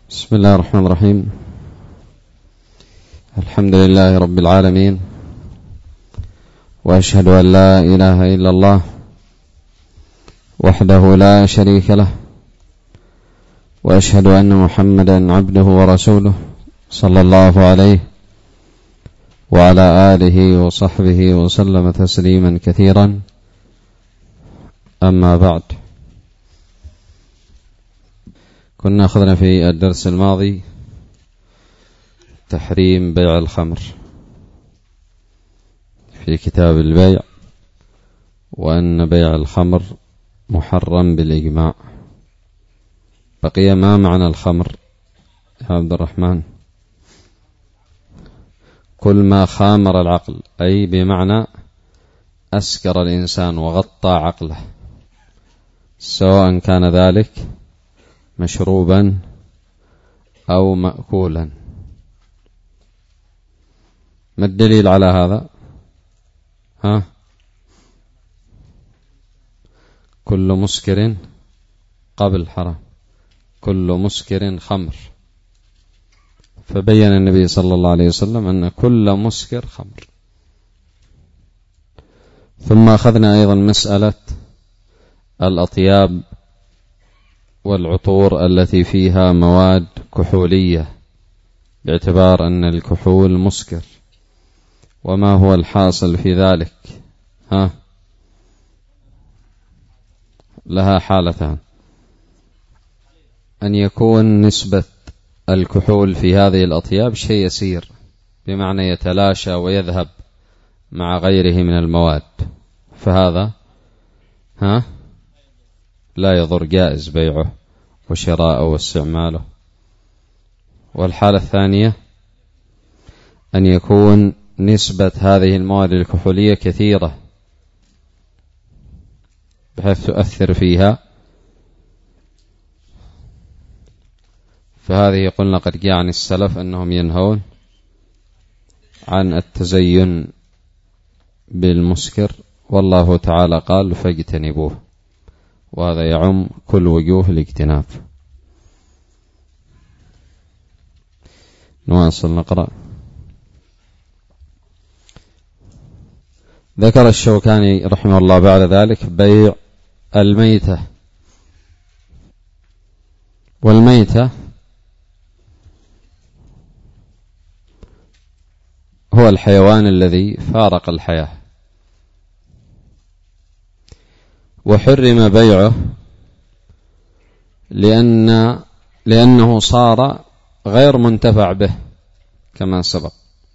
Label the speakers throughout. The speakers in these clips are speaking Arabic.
Speaker 1: بسم الله الرحمن الرحيم. الحمد لله رب العالمين، وأشهد أن لا إله إلا الله وحده لا شريك له، وأشهد أن محمدا عبده ورسوله صلى الله عليه وعلى آله وصحبه وسلم تسليما كثيرا. أما بعد، كنا أخذنا في الدرس الماضي تحريم بيع الخمر في كتاب البيع، وأن بيع الخمر محرم بالإجماع. بقي ما معنى الخمر يا عبد الرحمن؟ كل ما خامر العقل، أي بمعنى أسكر الإنسان وغطى عقله، سواء كان ذلك مشروبا أو مأكولا. ما الدليل على هذا؟ كل مسكر قبل حرام، كل مسكر خمر. فبين النبي صلى الله عليه وسلم أن كل مسكر خمر. ثم أخذنا أيضا مسألة الأطياب والعطور التي فيها مواد كحولية، باعتبار أن الكحول مسكر. وما هو الحاصل في ذلك؟ لها حالتان: أن يكون نسبة الكحول في هذه الأطياب شيء يسير، بمعنى يتلاشى ويذهب مع غيره من المواد، فهذا لا يضر، جائز بيعه وشراءه واستعماله. والحالة الثانية أن يكون نسبة هذه المواد الكحولية كثيرة بحيث تؤثر فيها، فهذه قلنا قد جاء عن السلف أنهم ينهون عن التزين بالمسكر، والله تعالى قال فاجتنبوه، وهذا يعم كل وجوه الاجتناب. نواصل نقرأ. ذكر الشوكاني رحمه الله بعد ذلك بيع الميتة. والميتة هو الحيوان الذي فارق الحياة، وحرم بيعه لأنه صار غير منتفع به كما سبق.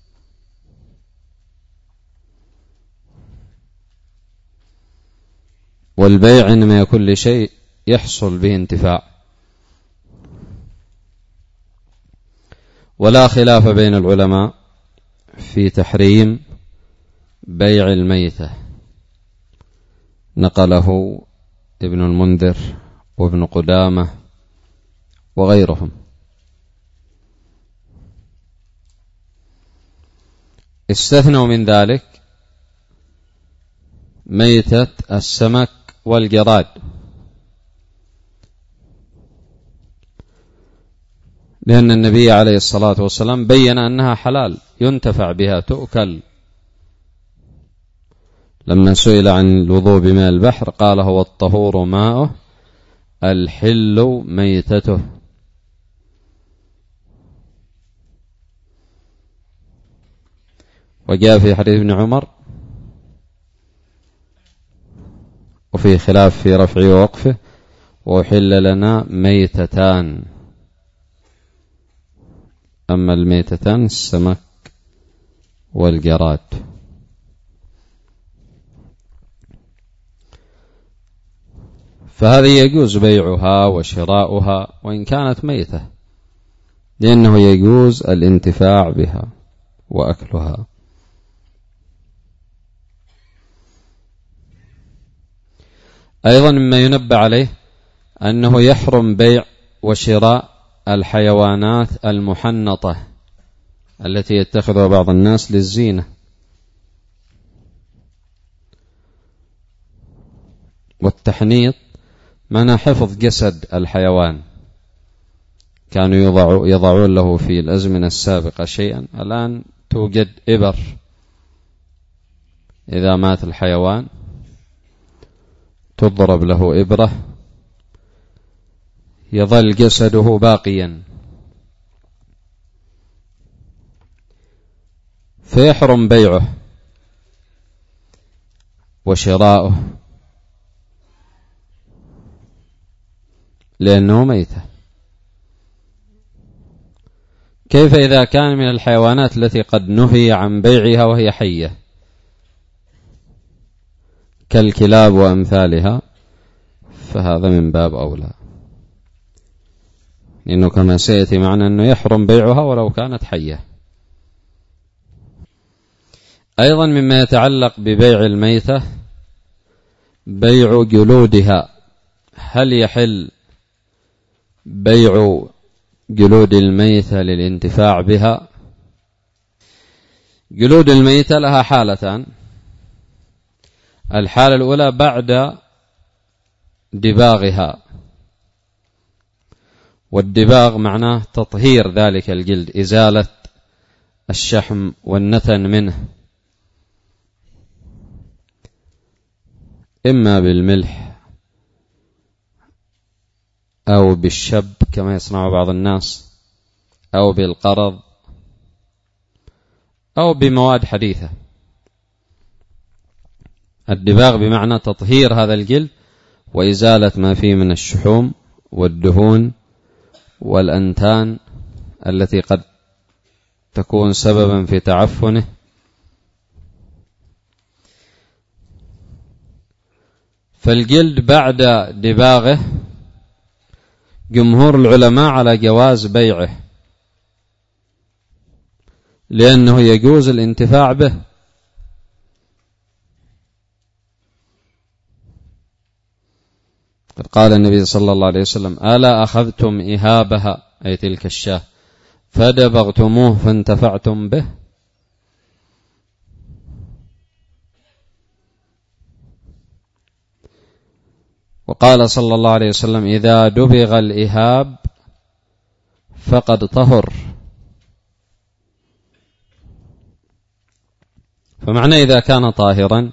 Speaker 1: والبيع إنما يكون لشيء يحصل به انتفاع. ولا خلاف بين العلماء في تحريم بيع الميتة، نقله ابن المنذر وابن قدامة وغيرهم. استثنوا من ذلك ميتة السمك والجراد، لأن النبي عليه الصلاة والسلام بين أنها حلال ينتفع بها تؤكل. لما سئل عن الوضوء بماء البحر قال هو الطهور ماؤه الحل ميتته. وجاء في حديث ابن عمر، وفي خلاف في رفعه ووقفه: وحل لنا ميتتان. أما الميتتان السمك والجراد. فهذه يجوز بيعها وشراؤها وإن كانت ميتة، لأنه يجوز الانتفاع بها وأكلها. أيضا مما ينبه عليه أنه يحرم بيع وشراء الحيوانات المحنطة التي يتخذها بعض الناس للزينة. والتحنيط معنى حفظ جسد الحيوان، كانوا يضعون له في الأزمنة السابقة شيئا، الآن توجد إبر، إذا مات الحيوان تضرب له إبرة يظل جسده باقيا، فيحرم بيعه وشراؤه لأنه ميتة. كيف إذا كان من الحيوانات التي قد نهي عن بيعها وهي حية كالكلاب وأمثالها؟ فهذا من باب أولى، لأنه كما سيأتي معنا أنه يحرم بيعها ولو كانت حية. أيضا مما يتعلق ببيع الميتة بيع جلودها. هل يحل بيع جلود الميتة للانتفاع بها؟ جلود الميتة لها حالتان. الحالة الأولى بعد دباغها، والدباغ معناه تطهير ذلك الجلد، إزالة الشحم والنتن منه، إما بالملح أو بالشب كما يصنع بعض الناس، أو بالقرض، أو بمواد حديثة. الدباغ بمعنى تطهير هذا الجلد وإزالة ما فيه من الشحوم والدهون والأنتان التي قد تكون سببا في تعفنه. فالجلد بعد دباغه جمهور العلماء على جواز بيعه، لأنه يجوز الانتفاع به. قال النبي صلى الله عليه وسلم: ألا أخذتم إهابها، أي تلك الشاة، فدبغتموه فانتفعتم به؟ وقال صلى الله عليه وسلم: إذا دبغ الإهاب فقد طهر. فمعنى إذا كان طاهرا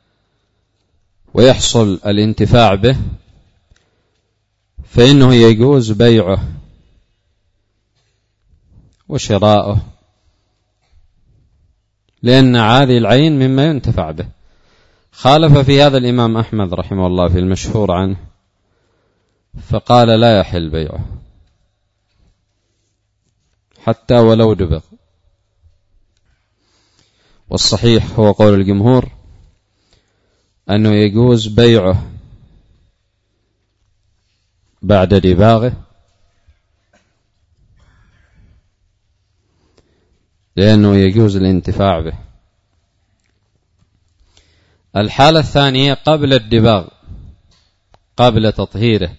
Speaker 1: ويحصل الانتفاع به فإنه يجوز بيعه وشراؤه، لأن هذه العين مما ينتفع به. خالف في هذا الإمام أحمد رحمه الله في المشهور عنه، فقال لا يحل بيعه حتى ولو دبغ. والصحيح هو قول الجمهور أنه يجوز بيعه بعد دباغه، لأنه يجوز الانتفاع به. الحالة الثانية قبل الدباغ، قبل تطهيره،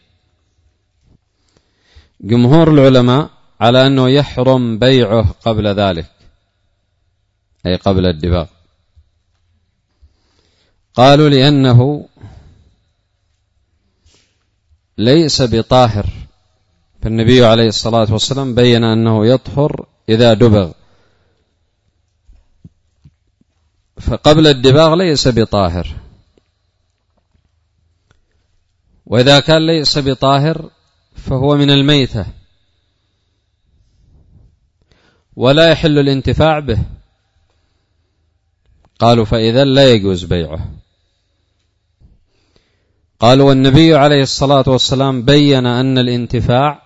Speaker 1: جمهور العلماء على أنه يحرم بيعه قبل ذلك، أي قبل الدباغ. قالوا لأنه ليس بطاهر، فالنبي عليه الصلاة والسلام بين أنه يطهر إذا دبغ، فقبل الدباغ ليس بطاهر. وإذا كان ليس بطاهر فهو من الميتة ولا يحل الانتفاع به. قالوا فإذا لا يجوز بيعه. قالوا والنبي عليه الصلاة والسلام بين أن الانتفاع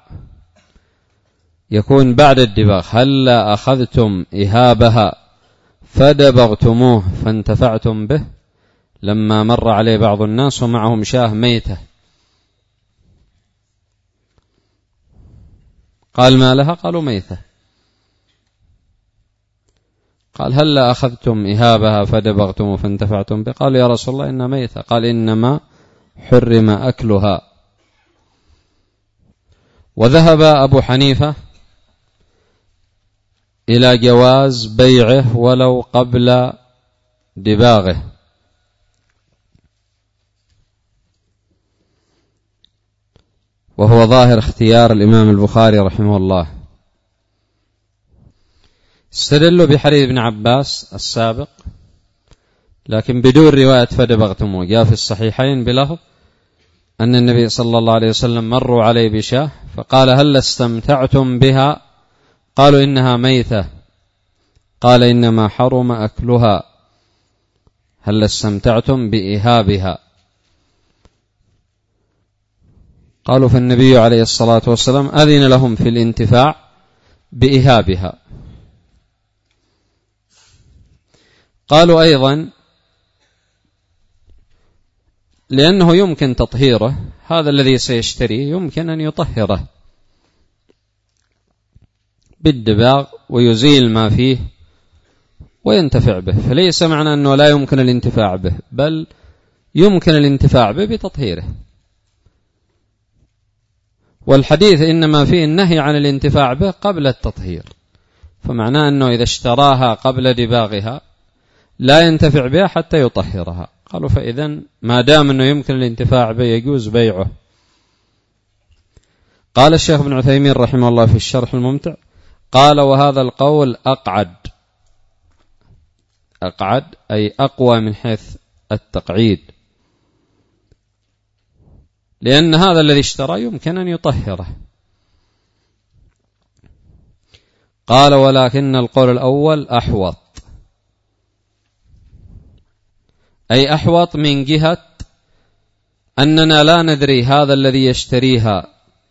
Speaker 1: يكون بعد الدباغ. هلا أخذتم إهابها فدبغتموه فانتفعتم به، لما مر عليه بعض الناس ومعهم شاه ميتة، قال ما لها؟ قالوا ميتة. قال هلا أخذتم إهابها فدبغتموه فانتفعتم به؟ قالوا يا رسول الله إنها ميتة. قال إنما حرم أكلها. وذهب أبو حنيفة إلى جواز بيعه ولو قبل دباغه، وهو ظاهر اختيار الإمام البخاري رحمه الله. استدلوا بحديث ابن عباس السابق لكن بدون رواية فدبغتموه، جاء في الصحيحين بلفظ أن النبي صلى الله عليه وسلم مروا عليه بشاه فقال هل استمتعتم بها؟ قالوا إنها ميتة، قال إنما حرم أكلها. هل استمتعتم بإهابها؟ قالوا فالنبي عليه الصلاة والسلام أذن لهم في الانتفاع بإهابها. قالوا أيضا لأنه يمكن تطهيره، هذا الذي سيشتريه يمكن أن يطهره بالدباغ ويزيل ما فيه وينتفع به، فليس معنى أنه لا يمكن الانتفاع به، بل يمكن الانتفاع به بتطهيره. والحديث إنما فيه النهي عن الانتفاع به قبل التطهير، فمعناه أنه إذا اشتراها قبل دباغها لا ينتفع بها حتى يطهرها. قالوا فإذن ما دام أنه يمكن الانتفاع به يجوز بيعه. قال الشيخ ابن عثيمين رحمه الله في الشرح الممتع قال وهذا القول أقعد أي أقوى من حيث التقعيد، لأن هذا الذي اشترى يمكن أن يطهره. قال ولكن القول الأول أحوط، أي أحوط من جهة أننا لا ندري هذا الذي يشتريها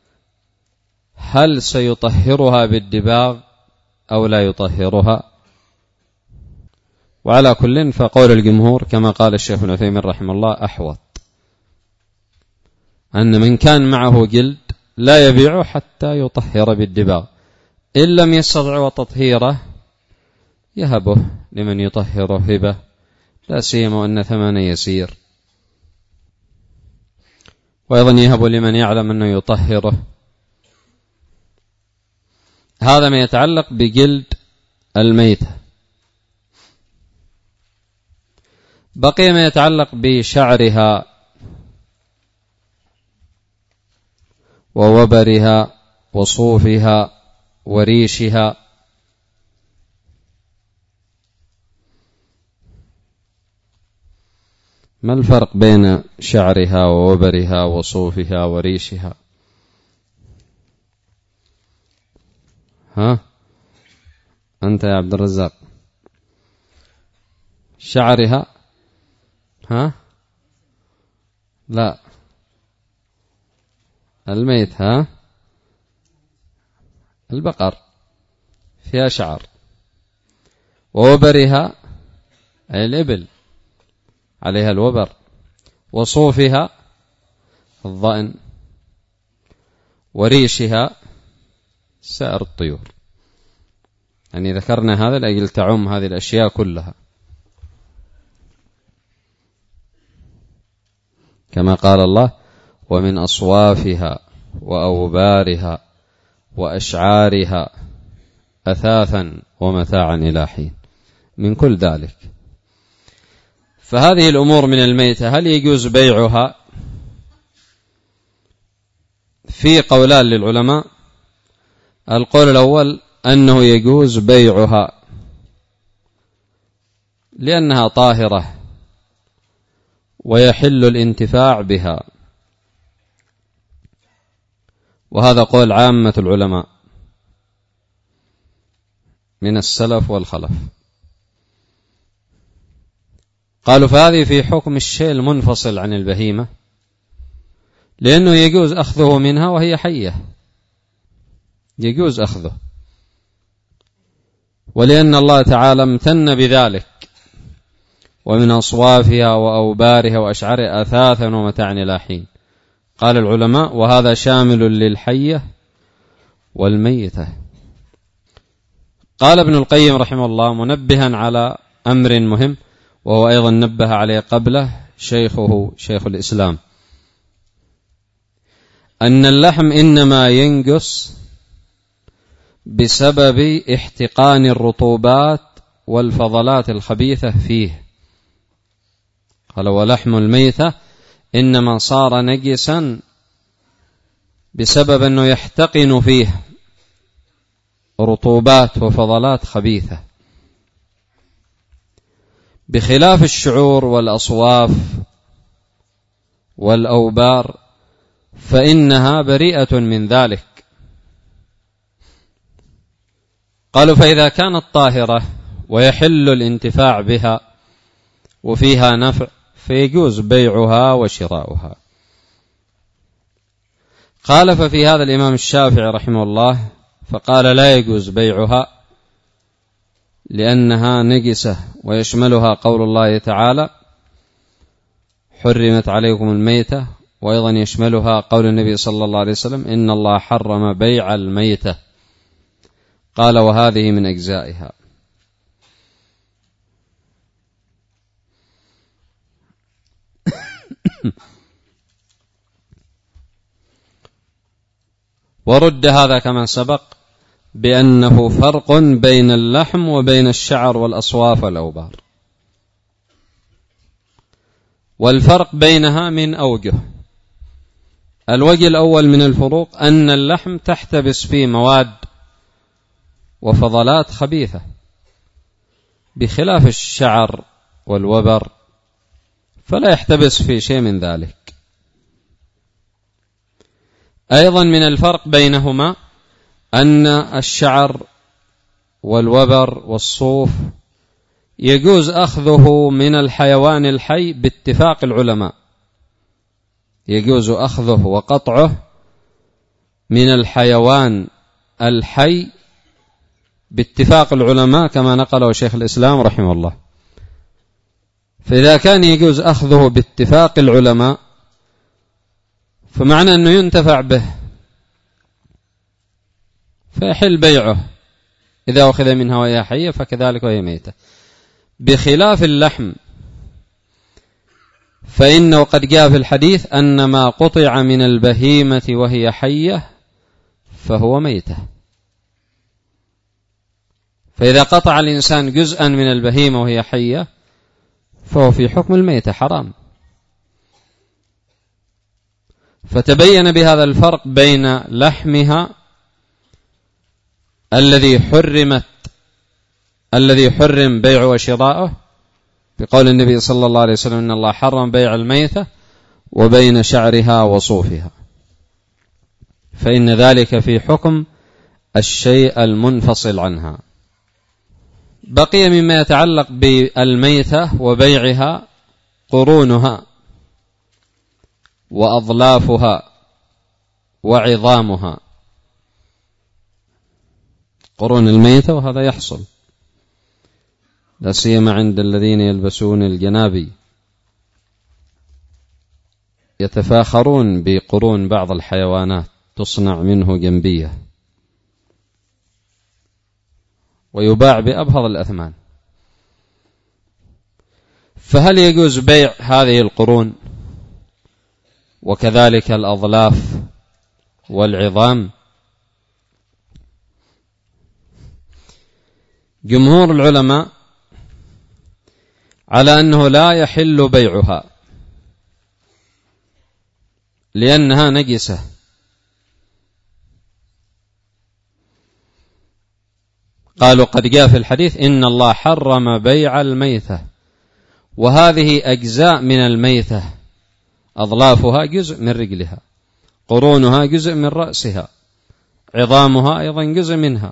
Speaker 1: هل سيطهرها بالدباغ أو لا يطهرها. وعلى كل فقول الجمهور كما قال الشيخ ابن عثيمين رحمه الله أحوط، أن من كان معه جلد لا يبيعه حتى يطهر بالدباغ، إن لم يستطع تطهيره يهبه لمن يطهره هبة، لا سيما أن ثمنه يسير، وأيضا يهب لمن يعلم أنه يطهره. هذا ما يتعلق بجلد الميتة. بقي ما يتعلق بشعرها ووبرها وصوفها وريشها. ما الفرق بين شعرها ووبرها وصوفها وريشها؟ أنت يا عبد الرزاق. شعرها لا الميت البقر فيها شعر، ووبرها أي الإبل عليها الوبر، وصوفها الضأن، وريشها سائر الطيور. يعني ذكرنا هذا لأجل تعم هذه الأشياء كلها، كما قال الله ومن أصوافها وأوبارها وأشعارها أثاثا ومتاعا إلى حين، من كل ذلك. فهذه الأمور من الميتة هل يجوز بيعها؟ في قولان للعلماء. القول الأول أنه يجوز بيعها لأنها طاهرة ويحل الانتفاع بها، وهذا قول عامة العلماء من السلف والخلف. قالوا فهذه في حكم الشيء المنفصل عن البهيمة، لأنه يجوز أخذه منها وهي حية، يجوز أخذه، ولأن الله تعالى امتن بذلك ومن أصوافها وأوبارها وأشعارها أثاثا ومتاعا إلى حين. قال العلماء وهذا شامل للحية والميتة. قال ابن القيم رحمه الله منبها على أمر مهم، وهو أيضا نبه عليه قبله شيخه شيخ الإسلام، أن اللحم إنما ينقص بسبب احتقان الرطوبات والفضلات الخبيثة فيه. قال ولحم الميتة إنما صار نجسا بسبب أنه يحتقن فيه رطوبات وفضلات خبيثة، بخلاف الشعور والأصواف والأوبار فإنها بريئة من ذلك. قالوا فإذا كانت طاهرة ويحل الانتفاع بها وفيها نفع فيجوز بيعها وشراؤها. قال ففي هذا الإمام الشافعي رحمه الله فقال لا يجوز بيعها لأنها نجسة، ويشملها قول الله تعالى حرمت عليكم الميتة، وأيضا يشملها قول النبي صلى الله عليه وسلم إن الله حرم بيع الميتة. قال وهذه من أجزائها. ورد هذا كما سبق بأنه فرق بين اللحم وبين الشعر والأصواف والأوبار، والفرق بينها من أوجه. الوجه الأول من الفروق أن اللحم تحتبس فيه مواد وفضلات خبيثة، بخلاف الشعر والوبر فلا يحتبس فيه شيء من ذلك. أيضا من الفرق بينهما أن الشعر والوبر والصوف يجوز أخذه من الحيوان الحي باتفاق العلماء، يجوز أخذه وقطعه من الحيوان الحي باتفاق العلماء كما نقله شيخ الإسلام رحمه الله. فإذا كان يجوز أخذه باتفاق العلماء فمعنى أنه ينتفع به فيحل بيعه إذا أخذ منها وهي حية، فكذلك وهي ميتة. بخلاف اللحم فإنه قد جاء في الحديث أن ما قطع من البهيمة وهي حية فهو ميتة. فإذا قطع الإنسان جزءا من البهيمة وهي حية فهو في حكم الميتة حرام. فتبين بهذا الفرق بين لحمها الذي حرم بيعه وشراؤه بقول النبي صلى الله عليه وسلم إن الله حرم بيع الميتة، وبين شعرها وصوفها، فإن ذلك في حكم الشيء المنفصل عنها. بقي مما يتعلق بالميتة وبيعها قرونها وأظلافها وعظامها. قرون الميتة وهذا يحصل لا سيما عند الذين يلبسون الجنابي، يتفاخرون بقرون بعض الحيوانات تصنع منه جنبية ويباع بأبهض الأثمان. فهل يجوز بيع هذه القرون وكذلك الأظلاف والعظام؟ جمهور العلماء على أنه لا يحل بيعها لأنها نجسة، قالوا قد جاء في الحديث إن الله حرم بيع الميتة، وهذه أجزاء من الميتة، أظلافها جزء من رجلها، قرونها جزء من رأسها، عظامها أيضا جزء منها.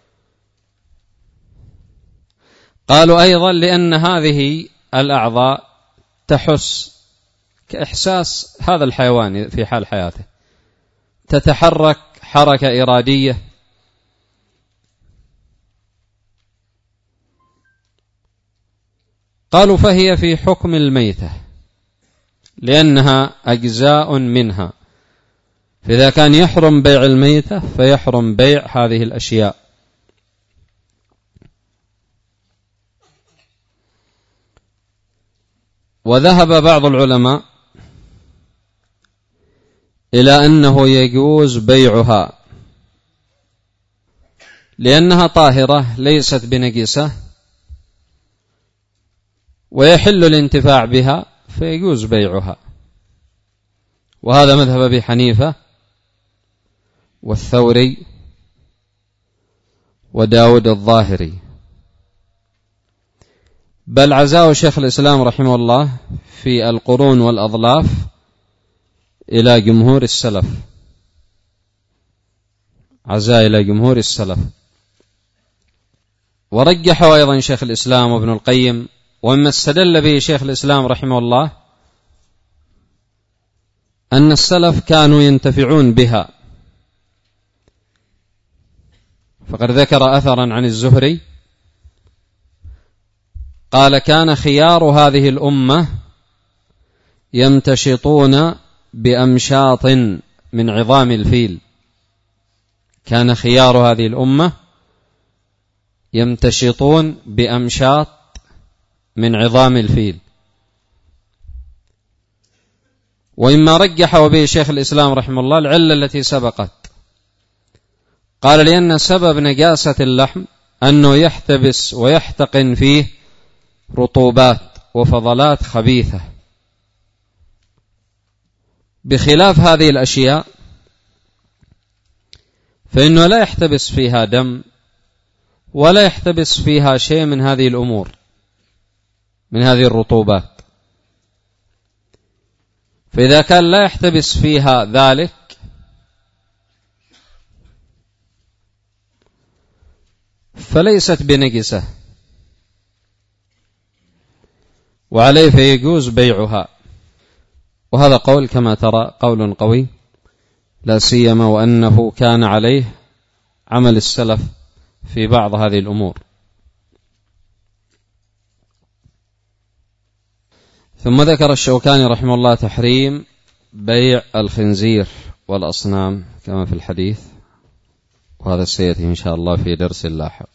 Speaker 1: قالوا أيضا لأن هذه الأعضاء تحس كإحساس هذا الحيوان في حال حياته، تتحرك حركة إرادية، قالوا فهي في حكم الميتة لأنها أجزاء منها، فإذا كان يحرم بيع الميتة فيحرم بيع هذه الأشياء. وذهب بعض العلماء إلى أنه يجوز بيعها لأنها طاهرة ليست بنجسة، ويحل الانتفاع بها فيجوز بيعها. وهذا مذهب أبي حنيفة والثوري وداود الظاهري، بل عزاه شيخ الإسلام رحمه الله في القرون والأضلاف إلى جمهور السلف، عزاه إلى جمهور السلف. ورجحه أيضا شيخ الإسلام وابن القيم، ومما استدل به شيخ الإسلام رحمه الله أن السلف كانوا ينتفعون بها، فقد ذكر أثرا عن الزهري قال: كان خيار هذه الأمة يمتشطون بأمشاط من عظام الفيل. كان خيار هذه الأمة يمتشطون بأمشاط من عظام الفيل. وإما رجحه به شيخ الإسلام رحمه الله العلة التي سبقت، قال: لأن سبب نجاسة اللحم أنه يحتبس ويحتقن فيه رطوبات وفضلات خبيثة، بخلاف هذه الأشياء فإنه لا يحتبس فيها دم ولا يحتبس فيها شيء من هذه الأمور، من هذه الرطوبات. فإذا كان لا يحتبس فيها ذلك فليست بنجسة، وعليه فيجوز بيعها. وهذا قول كما ترى قول قوي، لا سيما وأنه كان عليه عمل السلف في بعض هذه الأمور. ثم ذكر الشوكاني رحمه الله تحريم بيع الخنزير والأصنام كما في الحديث، وهذا سيأتي إن شاء الله في درس لاحق.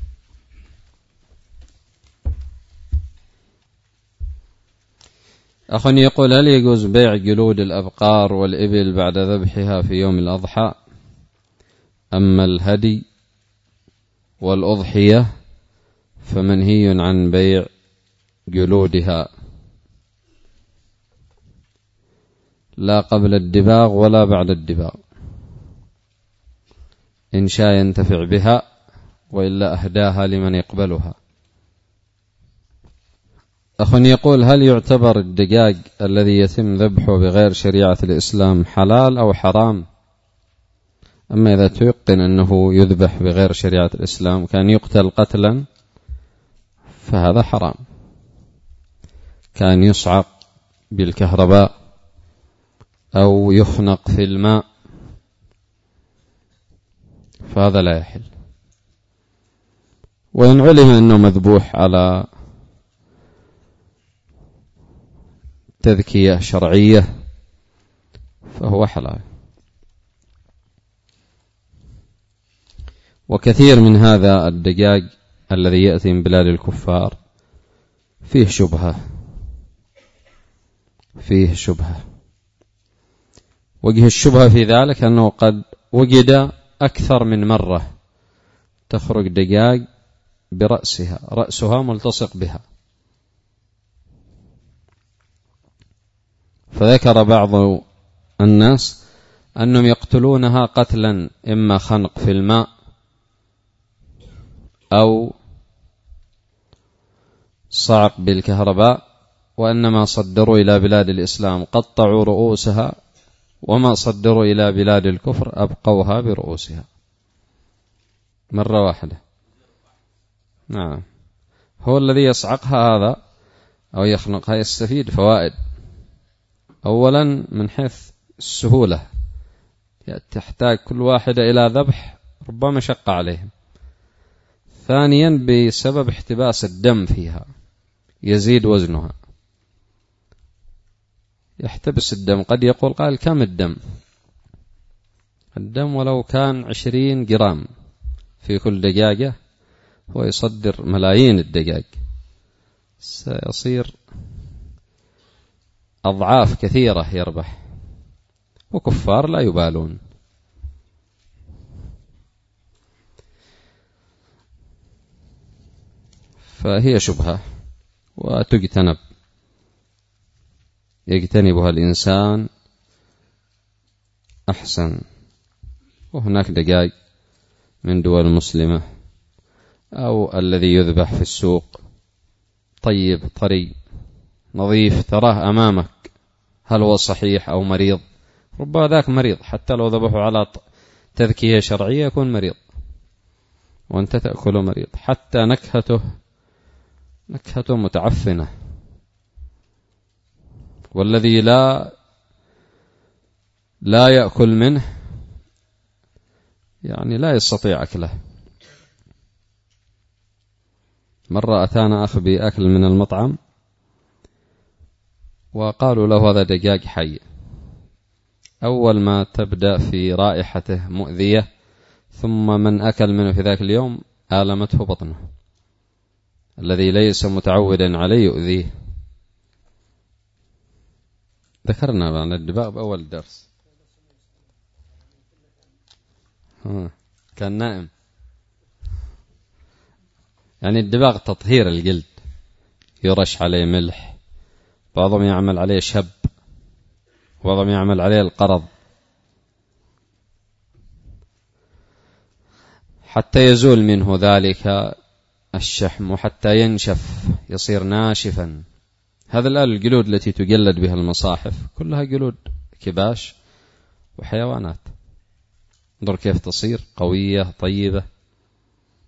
Speaker 1: أخ يقول: هل يجوز بيع جلود الأبقار والإبل بعد ذبحها في يوم الأضحى؟ أما الهدي والأضحية فمنهي عن بيع جلودها، لا قبل الدباغ ولا بعد الدباغ، إن شاء ينتفع بها وإلا أهداها لمن يقبلها. أخ يقول: هل يعتبر الدجاج الذي يتم ذبحه بغير شريعة الإسلام حلال أو حرام؟ أما إذا تيقن أنه يذبح بغير شريعة الإسلام كان يقتل قتلا فهذا حرام، كان يصعق بالكهرباء أو يخنق في الماء فهذا لا يحل. وإن علم أنه مذبوح على تذكية شرعية فهو حلال. وكثير من هذا الدجاج الذي يأتي من بلاد الكفار فيه شبهة. وجه الشبهة في ذلك أنه قد وجد أكثر من مرة تخرج دجاج رأسها ملتصق بها، فذكر بعض الناس أنهم يقتلونها قتلا إما خنق في الماء أو صعق بالكهرباء، وأنما صدروا إلى بلاد الإسلام قطعوا رؤوسها، وما صدروا إلى بلاد الكفر أبقوها برؤوسها مرة واحدة. نعم، هو الذي يصعقها هذا أو يخنقها يستفيد فوائد. أولا من حيث السهولة، تحتاج كل واحدة إلى ذبح ربما شق عليهم. ثانيا بسبب احتباس الدم فيها يزيد وزنها، يحتبس الدم. قد يقول قال: كم الدم ولو كان 20 جرام في كل دجاجة، هو يصدر ملايين الدجاج، سيصير أضعاف كثيرة يربح، وكفار لا يبالون. فهي شبهة وتجتنب، يجتنبها الإنسان أحسن. وهناك دجاج من دول مسلمة، أو الذي يذبح في السوق طيب طري نظيف تراه أمامك، هل هو صحيح أو مريض؟ ربما ذاك مريض، حتى لو ذبحوا على تذكية شرعية يكون مريض وأنت تأكله مريض، حتى نكهته متعفنة. والذي لا يأكل منه يعني لا يستطيع أكله. مرة أتانا أخ بأكل من المطعم وقالوا له هذا دجاج حي، أول ما تبدأ في رائحته مؤذية، ثم من أكل منه في ذاك اليوم آلمته بطنه، الذي ليس متعودا عليه يؤذيه. ذكرنا عن الدباغ بأول درس، كان نائم. يعني الدباغ تطهير الجلد، يرش عليه ملح، بعضهم يعمل عليه شب، بعضهم يعمل عليه القرض، حتى يزول منه ذلك الشحم وحتى ينشف يصير ناشفا. هذا الآن الجلود التي تجلد بها المصاحف كلها جلود كباش وحيوانات، انظر كيف تصير قوية طيبة.